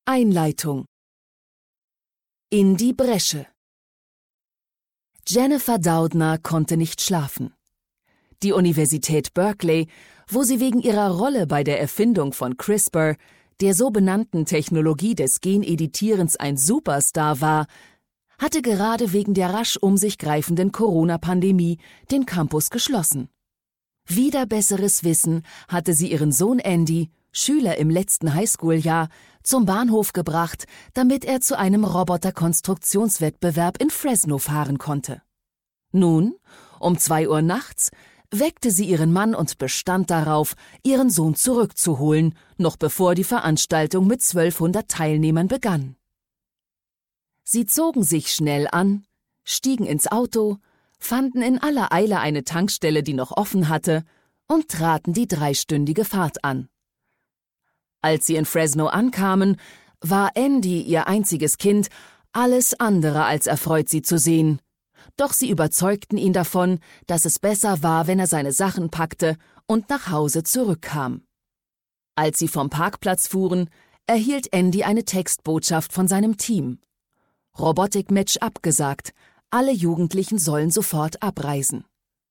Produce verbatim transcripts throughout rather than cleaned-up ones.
Einleitung. In die Bresche. Jennifer Doudna konnte nicht schlafen. Die Universität Berkeley, wo sie wegen ihrer Rolle bei der Erfindung von CRISPR, der so benannten Technologie des Geneditierens, ein Superstar war, hatte gerade wegen der rasch um sich greifenden Corona-Pandemie den Campus geschlossen. Wider besseres Wissen hatte sie ihren Sohn Andy, Schüler im letzten Highschool-Jahr, zum Bahnhof gebracht, damit er zu einem Roboterkonstruktionswettbewerb in Fresno fahren konnte. Nun, um zwei Uhr nachts, weckte sie ihren Mann und bestand darauf, ihren Sohn zurückzuholen, noch bevor die Veranstaltung mit zwölfhundert Teilnehmern begann. Sie zogen sich schnell an, stiegen ins Auto, fanden in aller Eile eine Tankstelle, die noch offen hatte, und traten die dreistündige Fahrt an. Als sie in Fresno ankamen, war Andy, ihr einziges Kind, alles andere als erfreut, sie zu sehen. Doch sie überzeugten ihn davon, dass es besser war, wenn er seine Sachen packte und nach Hause zurückkam. Als sie vom Parkplatz fuhren, erhielt Andy eine Textbotschaft von seinem Team. Robotik-Match abgesagt, alle Jugendlichen sollen sofort abreisen.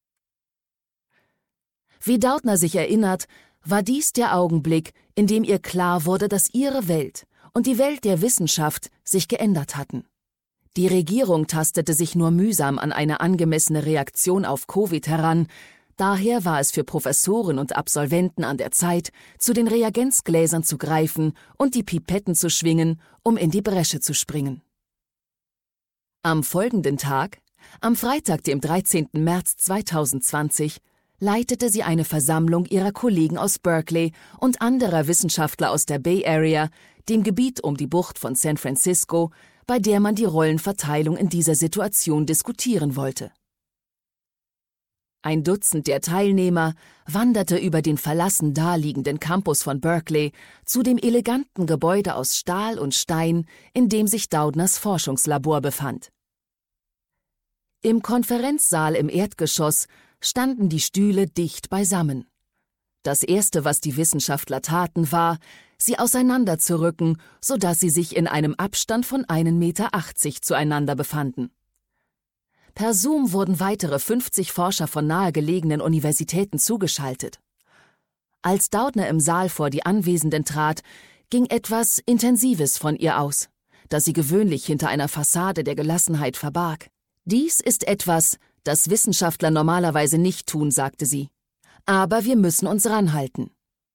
Wie Doudna sich erinnert, war dies der Augenblick, in dem ihr klar wurde, dass ihre Welt und die Welt der Wissenschaft sich geändert hatten. Die Regierung tastete sich nur mühsam an eine angemessene Reaktion auf Covid heran, daher war es für Professoren und Absolventen an der Zeit, zu den Reagenzgläsern zu greifen und die Pipetten zu schwingen, um in die Bresche zu springen. Am folgenden Tag, am Freitag, dem dreizehnten März zweitausendzwanzig, leitete sie eine Versammlung ihrer Kollegen aus Berkeley und anderer Wissenschaftler aus der Bay Area, dem Gebiet um die Bucht von San Francisco, bei der man die Rollenverteilung in dieser Situation diskutieren wollte. Ein Dutzend der Teilnehmer wanderte über den verlassen daliegenden Campus von Berkeley zu dem eleganten Gebäude aus Stahl und Stein, in dem sich Doudnas Forschungslabor befand. Im Konferenzsaal im Erdgeschoss standen die Stühle dicht beisammen. Das Erste, was die Wissenschaftler taten, war, sie auseinanderzurücken, sodass sie sich in einem Abstand von einem Meter achtzig zueinander befanden. Per Zoom wurden weitere fünfzig Forscher von nahegelegenen Universitäten zugeschaltet. Als Doudna im Saal vor die Anwesenden trat, ging etwas Intensives von ihr aus, das sie gewöhnlich hinter einer Fassade der Gelassenheit verbarg. Dies ist etwas, das Wissenschaftler normalerweise nicht tun, sagte sie. Aber wir müssen uns ranhalten.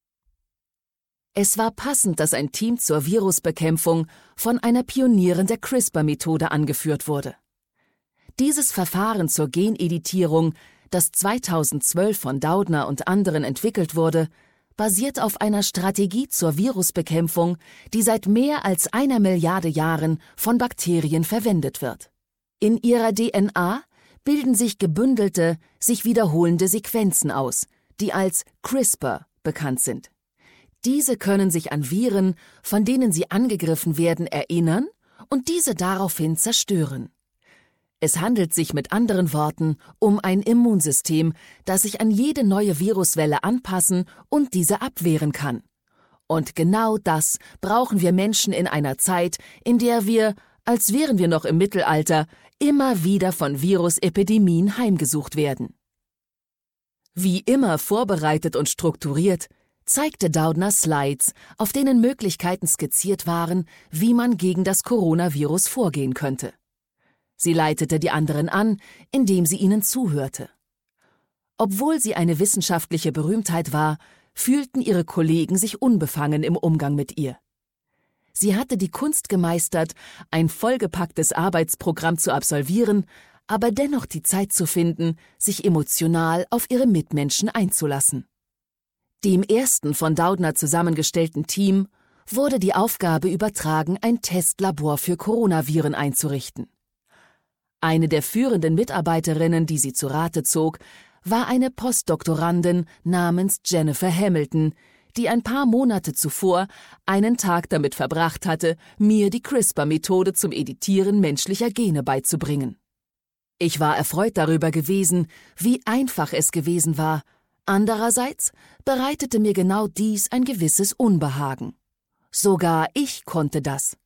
Es war passend, dass ein Team zur Virusbekämpfung von einer Pionierin der CRISPR-Methode angeführt wurde. Dieses Verfahren zur Geneditierung, das zweitausendzwölf von Doudna und anderen entwickelt wurde, basiert auf einer Strategie zur Virusbekämpfung, die seit mehr als einer Milliarde Jahren von Bakterien verwendet wird. In ihrer D N A bilden sich gebündelte, sich wiederholende Sequenzen aus, die als CRISPR bekannt sind. Diese können sich an Viren, von denen sie angegriffen werden, erinnern und diese daraufhin zerstören. Es handelt sich mit anderen Worten um ein Immunsystem, das sich an jede neue Viruswelle anpassen und diese abwehren kann. Und genau das brauchen wir Menschen in einer Zeit, in der wir, als wären wir noch im Mittelalter, immer wieder von Virusepidemien heimgesucht werden. Wie immer vorbereitet und strukturiert, zeigte Doudna Slides, auf denen Möglichkeiten skizziert waren, wie man gegen das Coronavirus vorgehen könnte. Sie leitete die anderen an, indem sie ihnen zuhörte. Obwohl sie eine wissenschaftliche Berühmtheit war, fühlten ihre Kollegen sich unbefangen im Umgang mit ihr. Sie hatte die Kunst gemeistert, ein vollgepacktes Arbeitsprogramm zu absolvieren, aber dennoch die Zeit zu finden, sich emotional auf ihre Mitmenschen einzulassen. Dem ersten von Doudna zusammengestellten Team wurde die Aufgabe übertragen, ein Testlabor für Coronaviren einzurichten. Eine der führenden Mitarbeiterinnen, die sie zu Rate zog, war eine Postdoktorandin namens Jennifer Hamilton, die ein paar Monate zuvor einen Tag damit verbracht hatte, mir die CRISPR-Methode zum Editieren menschlicher Gene beizubringen. Ich war erfreut darüber gewesen, wie einfach es gewesen war. Andererseits bereitete mir genau dies ein gewisses Unbehagen. Sogar ich konnte das.